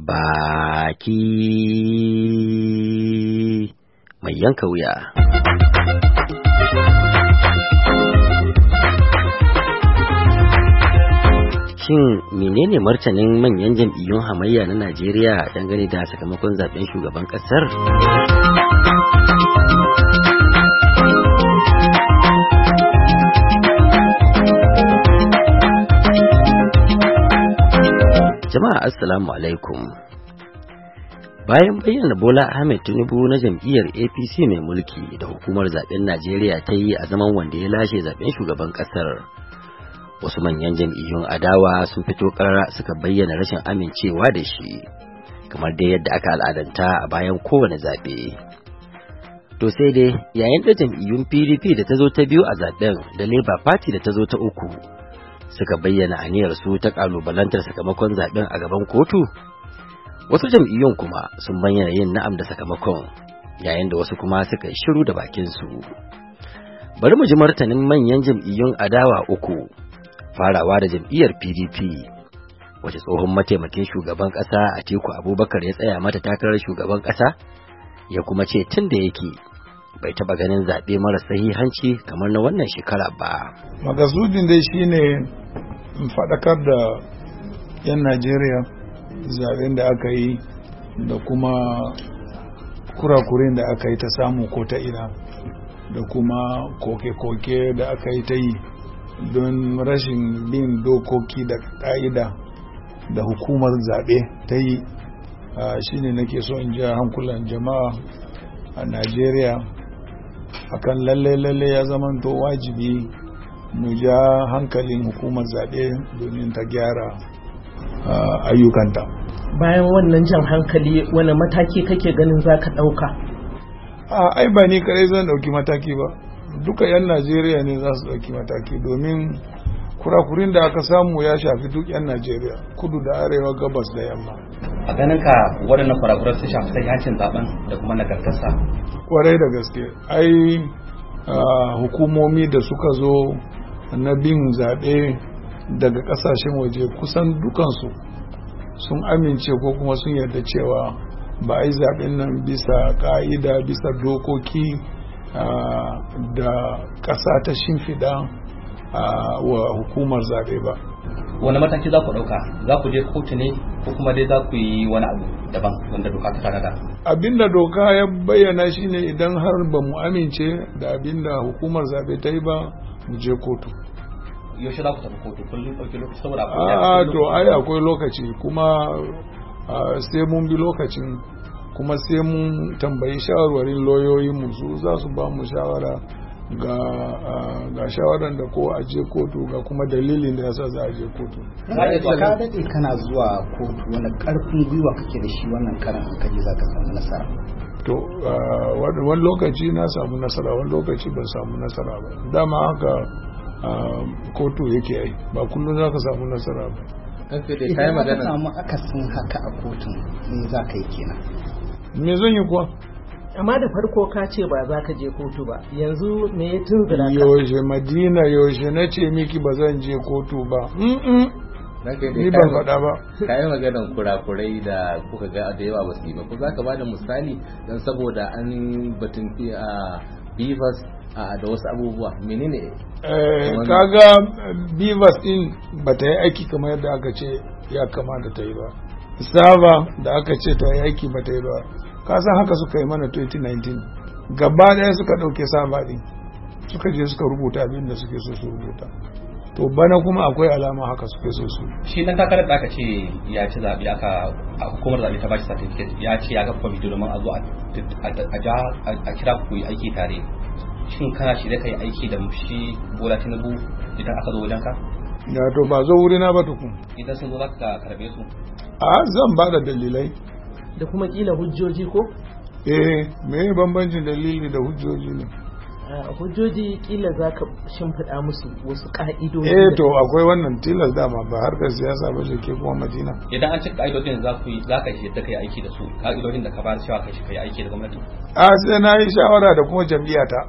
baki mai yanka wuya. Shin menene martanin manyan jam'iyyun hamayya na Najeriya dangane da sakamakon zaben shugaban kasar? Jama'a assalamu alaikum. Bayan bayyana Bola Ahmed Tinubu na jam'iyyar APC mai mulki da hukumar zaben Najeriya ta yi a zaman wanda ya lashe zaben shugaban kasar, wasu manyan jam'iyyun adawa sun fito karara suka bayyana rashin amincewa da shi, kamar dai yadda aka al'adanta a bayan kowane zaɓe. To sai dai yayin da jam'iyyun PDP da ta zo ta biyu a zaben da Labour Party da ta zo ta uku suka bayyana aniyarsu ta kalubalantar sakamakon zaben a gaban kotu, wasu jam'iyyun kuma sun bayyana yin na'am da sakamakon, yayin da wasu kuma suka yi shiru da bakinsu. Bari mu ji martanin manyan jam'iyyun adawa uku, farawa da jam'iyyar PDP, wace tsohon mataimakin shugaban ƙasa Atiku Abubakar ya tsaya mata takarar shugaban ƙasa, ya kuma ce tun da yake bai taɓa ganin zaɓe mara sahihanci kamar na wannan shekara ba. Makasudin dai shine faɗakar da 'yan Najeriya zaɓen da aka yi da kuma kurakurin da aka yi ta samu ko ta ina, da kuma koke-koke da aka yi ta yi don rashin bin dokoki da ƙa'ida da hukumar zaɓe ta yi. Shine nake so in ja hankulan jama'a a Najeriya akan lalle ya zamanto wajibi mu ja hankalin hukumar zaɓe domin ta gyara ayyukanta. Bayan wannan jan hankali, wani mataki kake ganin za ka ɗauka? Ai ba ni kadai zan ɗauki mataki ba, duka 'yan Najeriya ne za su ɗauki mataki, domin kurakurin da aka samu ya shafi duk 'yan Najeriya, kudu da arewa, gabas da yamma. A ganin ka waɗannan kurakuran sun shafi sahihancin zaben da kuma nagartarsa? Kwarai da gaske, ai hukumomi da suka zo na bin zaɓe daga ƙasashen waje kusan dukansu sun amince ko kuma sun yarda cewa ba a yi zaɓen nan bisa ƙa'ida, bisa dokoki da ƙasa ta shimfiɗa wa hukumar zaɓe ba. Wani mataki za ku ɗauka? Za ku je kotu ne ko kuma dai za ku yi wani abu daban wanda doka ta tanada? Abinda doka ya bayyana shine idan har ba mu amince da abinda hukumar zaɓe ta yi ba, mu je kotu. Yaushe za ku tafi kotu? Kullum ɗauki lokaci saboda to ai akwai lokaci, kuma sai mun bi lokacin, kuma sai mun tambayi shawarwarin lauyoyinmu, su za su ba mu shawara ga shawaran da ko a je kotu ga kuma dalilin da yasa za a je kotu. Ka daɗe kana zuwa kotu, wani ƙarfin gwiwa kake da shi wannan karan hankali za ka samu nasara? To wani lokaci na samu nasara, wani lokaci ban samu nasara ba. Dama haka kotu yake yi, ba kullum za ka samu nasara ba. Idan ka samu akasin haka a kotun, me za ka yi kenan? Me zan yi kuwa? Amma da farko ka ce ba za ka je kotu ba, yanzu me ya tunzura ka? Yaushe Madina, yaushe na ce miki ba zan je kotu ba? Ni ban faɗa ba. Kayan maganar kurakurai da kuka ga da yawa ba su yi ba, ku za ka ba da misali don saboda an batun Bivas da wasu abubuwa, menene? Kaga Bivas din ba ta yi aiki kamar yadda aka ce ya kamata ta yi ba. Saba da aka ce ta yi aiki ba ta yi ba. Kasan haka suka yi mana 2019, gaba ɗaya suka ɗauke Saba din, suka je suka rubuta abin da suke so su rubuta. To bana kuma akwai alama haka suke so su. Shi dan takarar da aka ce ya ci zaɓe, aka a hukumar zaɓe ta bashi certificate, ya ce ya ga kwamiti domin a zo a kira ku yi aiki tare. Shin kana shirye ka yi aiki da shi Bola Tinubu idan aka zo wajen ka? Ya to ba zo wurina ba tukun. Idan sun zo za ka karbe su? Zan ba da dalilai. Da kuma kila hujjoji ko? Me bambancin dalili da hujjoji ne? Hujjoji kila za ka shimfiɗa musu wasu ƙa'idoji. To akwai wannan tilas dama, ba harkar siyasa ba ke kuma Madina. Idan an cika ƙa'idodin za ka yi yadda ka yi aiki da su, ƙa'idodin da ka ba cewa kai shi ka yi aiki da gwamnati? Sai na yi shawara da kuma jam'iyyata.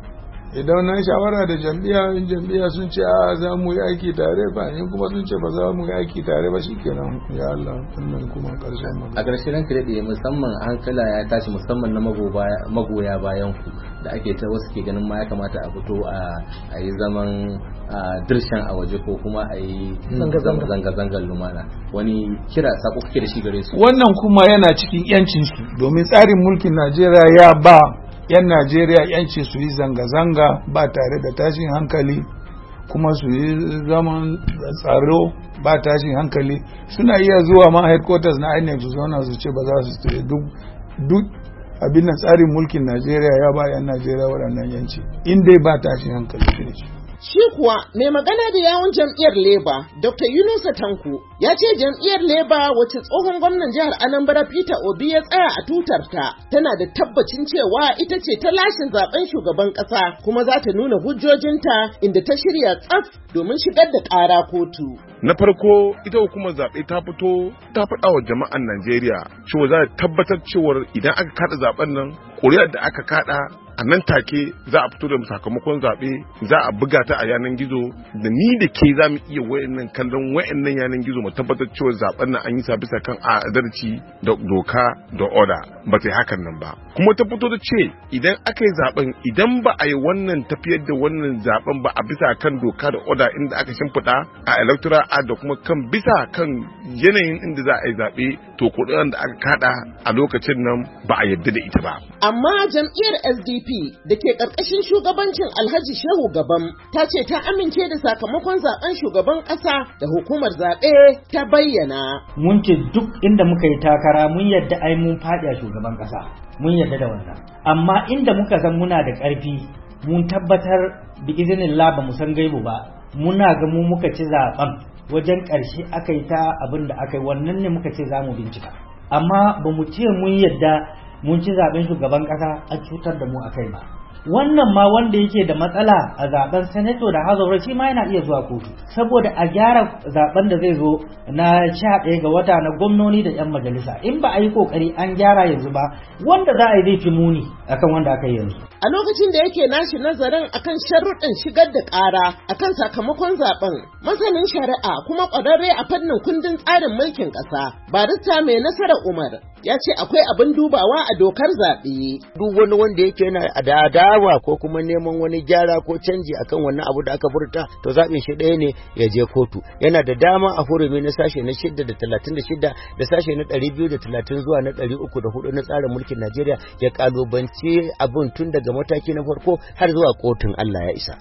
idan na shawara da jam'iyya, in jam'iyya sun ce a za mu yi aiki tare ba, in kuma sun ce ba za mu yi aiki tare ba, shikenan ya Allah, wannan kuma karshen magana. A ƙarshen ranka daɗe, musamman hankala ya tashi musamman na magoya bayan ku da ake ta wasu ke ganin ma ya kamata a fito a yi zaman dirshan a waje ko kuma a yi zanga-zangar lumana. Wani kira sako kake da shi gare su? Wannan kuma yana cikin yancinsu, domin tsarin mulkin Najeriya ya ba 'yan Najeriya yanci su yi zanga-zanga ba tare da tashin hankali, kuma su yi zaman tsaro ba tashin hankali. Suna iya zuwa ma headquarters na INEC su zauna su ce ba za su tsaye, duk abin nan tsarin mulkin Najeriya ya ba 'yan Najeriya waɗannan yanci in dai ba tashin hankali. Shi kuwa mai magana da yawun jam'iyyar Labour, Dr. Yunusa Tanko, ya ce jam'iyyar Labour wacce tsohon gwamnan jihar Anambra Peter Obi ya tsaya a tutarta, tana da tabbacin cewa ita ce ta lashe zaben shugaban ƙasa, kuma za ta nuna hujjojinta inda ta shirya tsaf domin shigar da ƙara kotu. Na farko, ita hukumar zaɓe ta fito ta faɗa wa jama'an Najeriya cewa za ta tabbatar cewa idan aka kaɗa zaben nan, ƙuri'ar da aka kaɗa a nan take za a fito da sakamakon zaɓe, za a buga ta a yanar gizo, da ni da ke za mu iya wayannan kallon wayannan yanar gizo mu tabbatar cewa zaben nan an yi sa bisa kan adalci da doka da oda. Ba ta yi hakan nan ba, kuma ta fito da ce idan aka yi zaben, idan ba a yi wannan tafiyar da wannan zaben ba a bisa kan doka da oda inda aka shimfiɗa a electoral act da kuma kan bisa kan yanayin inda za a yi zaɓe, to kuɗin da aka kaɗa a lokacin nan ba a yadda da ita ba. Amma jam'iyyar SDP da ke ƙarƙashin shugabancin Alhaji Shehu Gabam ta ce ta amince da sakamakon zaben shugaban ƙasa da hukumar zaɓe ta bayyana. Mun ce duk inda muka yi takara mun yadda ai mun faɗi a shugaban ƙasa, mun yadda da wannan. Amma inda muka san muna da ƙarfi, mun tabbatar bi izinillah ba mu san gaibu ba, muna ga mu muka ci zaben wajen ƙarshe aka yi ta abin da aka yi, wannan ne muka ce za mu bincika. Amma ba mu ce mun yadda mun ci zaben shugaban kasa a cutar da mu akai ba. Wannan ma wanda yake da matsala a zaben senator da House shi ma yana iya zuwa kotu saboda a gyara zaben da zai zo na 11 ga wata na gwamnoni da yan majalisa. In ba a yi kokari an gyara yanzu ba, wanda za a yi zai fi muni akan wanda aka yi yanzu. A lokacin da yake nashi nazarin akan sharuɗin shigar da ƙara akan sakamakon zaben, masanin shari'a kuma ƙwararre a fannin kundin tsarin mulkin ƙasa, barista mai Nasara Umar, ya ce akwai abin dubawa a dokar zaɓe. Duk wani wanda yake yana da adawa ko kuma neman wani gyara ko canji akan wannan abu da aka furta, to zaɓin shi ɗaya ne ya je kotu. Yana da dama a hurumi na sashe na 636 da sashe na 230 zuwa na 304 na tsarin mulkin Najeriya ya kalubanci abun tun daga mataki na farko har zuwa kotun Allah ya isa.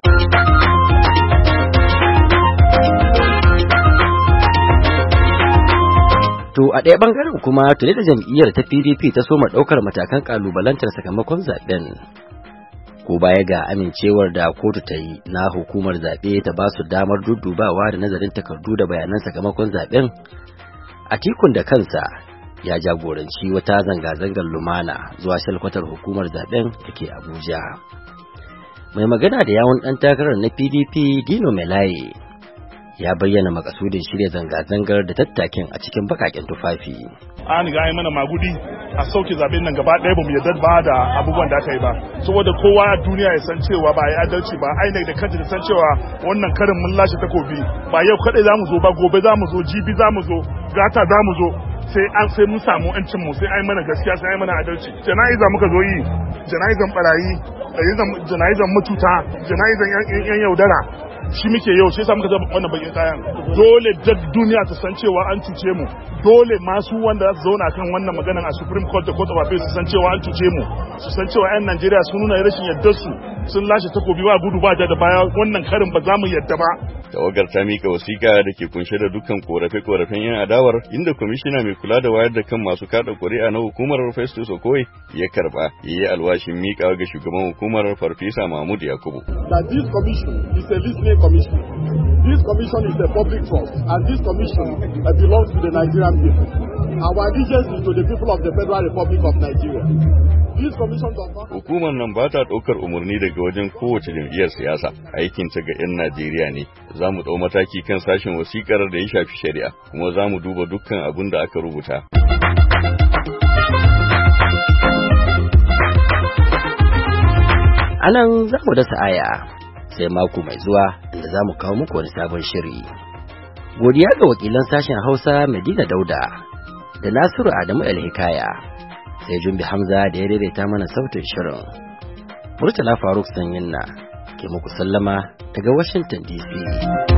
To a ɗaya ɓangaren kuma tuni da jam'iyyar ta PDP ta soma ɗaukar matakan ƙalubalantar sakamakon zaɓen. Ko baya ga amincewar da kotu ta yi na hukumar zaɓe ta ba su damar duddubawa da nazarin takardu da bayanan sakamakon zaɓen, Atikun da kansa ya jagoranci wata zanga-zangar lumana zuwa shalkwatar hukumar zaɓen da ke Abuja. Mai magana da yawun ɗan takarar na PDP Dino Melaye ya bayyana makasudin shirya zanga-zangar da tattakin a cikin bakaken tufafi. An ga mana magudi a sauke zaben nan gaba ɗaya bamu yarda ba da abubuwan da aka yi ba, saboda kowa a duniya ya san cewa ba yi adalci ba, INEC da kanta ta san cewa wannan karin mun lashe takobi, ba yau kadai zamu zo ba, gobe zamu zo, jibi zamu zo, gata zamu zo, sai mun samu yancin mu, sai ai mana gaskiya, sai ai mana adalci. Jana'iza muka zo yi, jana'izan barayi, jana'izan mututa, jana'izan yan yaudara, shi muke yau, shi yasa muka zama wannan bakin kayan. Dole duk duniya ta san cewa an cuce mu, dole masu wanda za su zauna kan wannan maganan a Supreme Court da Court of Appeal su san cewa an cuce mu, su san cewa 'yan Najeriya sun nuna rashin yardar su, sun lashe takobi ba gudu ba da baya, wannan karin ba za mu yarda ba. Tawagar ta mika wasiƙa da ke kunshe da dukkan korafe-korafen yan adawar, inda kwamishina mai kula da wayar da kan masu kada ƙuri'a na hukumar Festus Okoye ya karba, yayi alwashin mika ga shugaban hukumar Farfesa Mahmud Yakubu. That this commission is a listening commission. This commission is a public trust, and this commission belongs to the Nigerian people. Our allegiance is to the people of the Federal Republic of Nigeria. Hukumar nan ba ta ɗaukar umarni daga wajen kowace jam'iyyar siyasa, aikinta ga 'yan Najeriya ne. Za mu ɗau mataki kan sashen wasiƙar da ya shafi shari'a, kuma za mu duba dukkan abin da aka rubuta. anan za mu dasa aya sai mako mai zuwa inda za mu kawo muku wani sabon shiri. Godiya ga wakilan sashen Hausa Madina Dauda da Nasiru Adamu El-Hikaya, sai Jumbi Hamza da ya daidaita mana sautin shirin. Murtala Faruk Sanyinna ke muku sallama daga Washington DC.